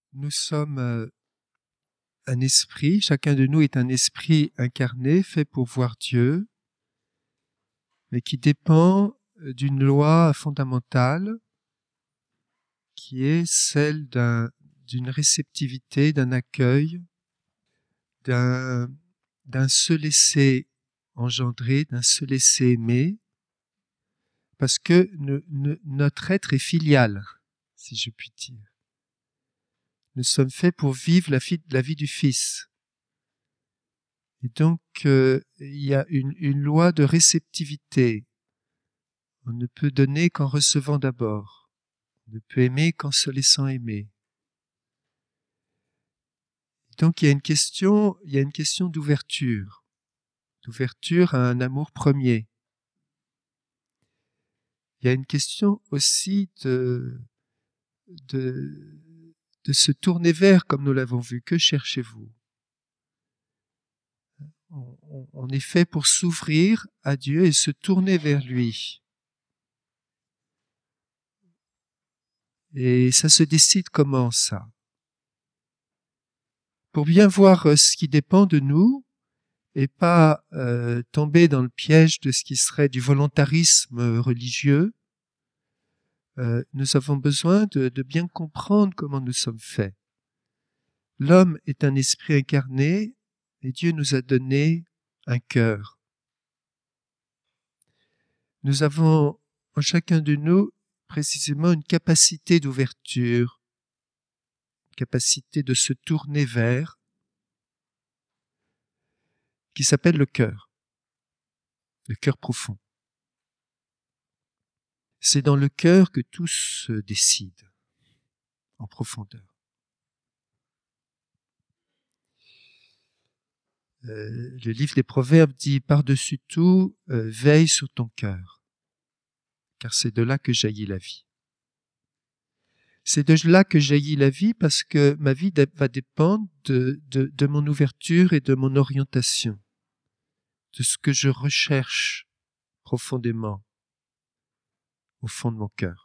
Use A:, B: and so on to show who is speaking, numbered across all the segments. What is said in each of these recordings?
A: Nous sommes un esprit, chacun de nous est un esprit incarné, fait pour voir Dieu, mais qui dépend d'une loi fondamentale qui est celle d'une réceptivité, d'un accueil, d'un se laisser engendrer, d'un se laisser aimer, parce que notre être est filial, si je puis dire. Nous sommes faits pour vivre la vie du Fils. Et donc, il y a une loi de réceptivité. On ne peut donner qu'en recevant d'abord. On ne peut aimer qu'en se laissant aimer. Donc, il y a une question d'ouverture à un amour premier. Il y a une question aussi de se tourner vers, comme nous l'avons vu. Que cherchez-vous ? On est fait pour s'ouvrir à Dieu et se tourner vers lui. Et ça se décide comment, ça ? Pour bien voir ce qui dépend de nous et pas tomber dans le piège de ce qui serait du volontarisme religieux, nous avons besoin de bien comprendre comment nous sommes faits. L'homme est un esprit incarné et Dieu nous a donné un cœur. Nous avons en chacun de nous précisément une capacité d'ouverture, une capacité de se tourner vers, qui s'appelle le cœur profond. C'est dans le cœur que tout se décide, en profondeur. Le livre des Proverbes dit par-dessus tout, veille sur ton cœur, car c'est de là que jaillit la vie. C'est de là que jaillit la vie parce que ma vie va dépendre de mon ouverture et de mon orientation, de ce que je recherche profondément au fond de mon cœur.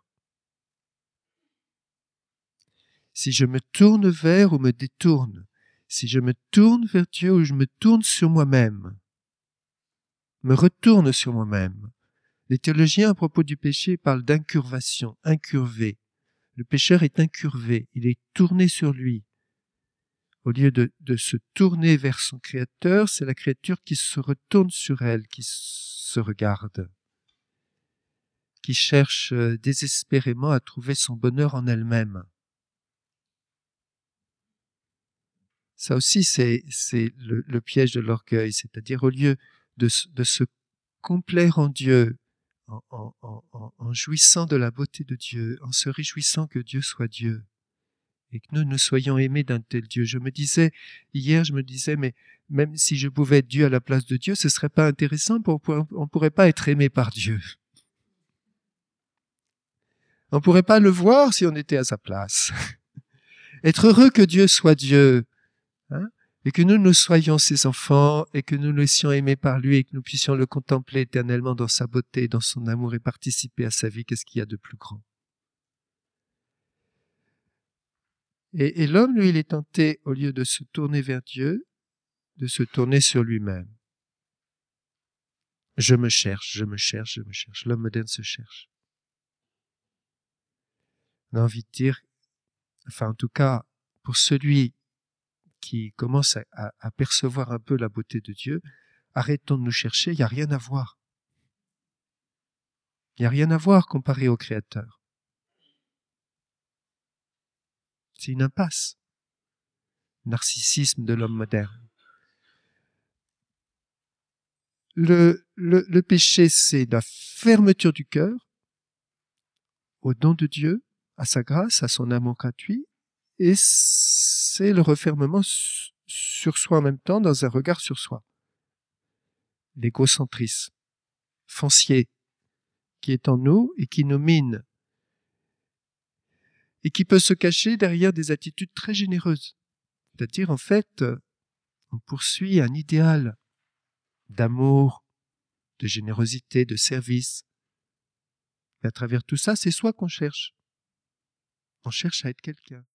A: Si je me tourne vers ou me détourne, si je me tourne vers Dieu ou je me tourne sur moi-même, me retourne sur moi-même. Les théologiens, à propos du péché, parlent d'incurvation, incurvé. Le pécheur est incurvé, il est tourné sur lui. Au lieu de se tourner vers son Créateur, c'est la créature qui se retourne sur elle, qui se regarde, qui cherche désespérément à trouver son bonheur en elle-même. Ça aussi, c'est le piège de l'orgueil, c'est-à-dire au lieu de se complaire en Dieu, en jouissant de la beauté de Dieu, en se réjouissant que Dieu soit Dieu, et que nous soyons aimés d'un tel Dieu. Hier, je me disais, mais même si je pouvais être Dieu à la place de Dieu, ce serait pas intéressant, on pourrait pas être aimé par Dieu. On pourrait pas le voir si on était à sa place. Être heureux que Dieu soit Dieu, hein, et que nous soyons ses enfants, et que nous nous laissions aimer par lui, et que nous puissions le contempler éternellement dans sa beauté, dans son amour, et participer à sa vie. Qu'est-ce qu'il y a de plus grand ? Et l'homme, lui, il est tenté, au lieu de se tourner vers Dieu, de se tourner sur lui-même. Je me cherche. L'homme moderne se cherche. On a envie de dire, enfin en tout cas, pour celui qui commence à percevoir un peu la beauté de Dieu, arrêtons de nous chercher, il n'y a rien à voir. Il n'y a rien à voir comparé au Créateur. C'est une impasse. Narcissisme de l'homme moderne. Le péché, c'est la fermeture du cœur au don de Dieu, à sa grâce, à son amour gratuit, et c'est le refermement sur soi en même temps, dans un regard sur soi. L'égocentrisme foncier qui est en nous et qui nous mine, et qui peut se cacher derrière des attitudes très généreuses. C'est-à-dire, en fait, on poursuit un idéal d'amour, de générosité, de service. Et à travers tout ça, c'est soi qu'on cherche. On cherche à être quelqu'un.